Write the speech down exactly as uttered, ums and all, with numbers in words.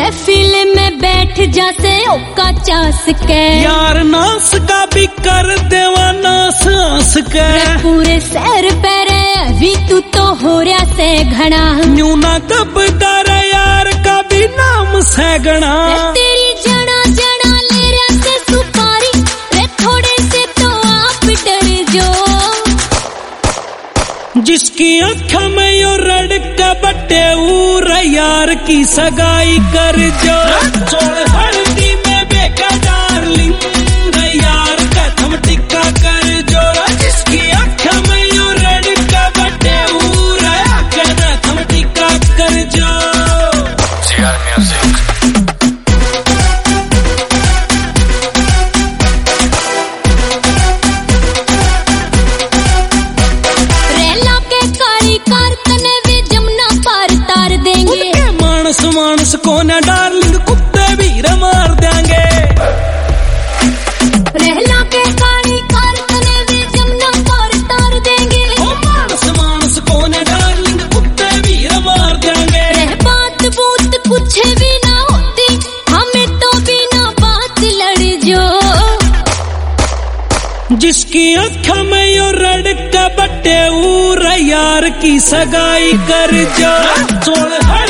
महफिल में बैठ जासे ओका चास के यार नास का भी कर देवा नास आस के पूरे सैर पैरे अभी तू तो हो रहा से घना न्यू ना कब कर यार का भी नाम सैगना तेरी जड़ा जड़ा ले रहा से सुपारी रे थोड़े से तो आप डर जो जिसकी आँखों में यो रड़का बटे ऊर यार की सगाई कर जो छोड़ हल्दी में बेका डार्लिंग यार का थम टिक्का कर जो जिसकी आँखों में यो रड़का बटे ऊर का थम टिक्का कर जो सीआर म्यूजिक मानस को न डार्लिंग कुत्ते भी मार देंगे रहला के काली कारखाने में जमुना पार तार देंगे ओ मानस मानस को न डार्लिंग कुत्ते भी मार देंगे रह बात बूत कुछ भी ना होती हमें तो बिना बात लड़ जो जिसकी आँखों में यो रड़का बटे ऊर यार की सगाई कर जो छोड़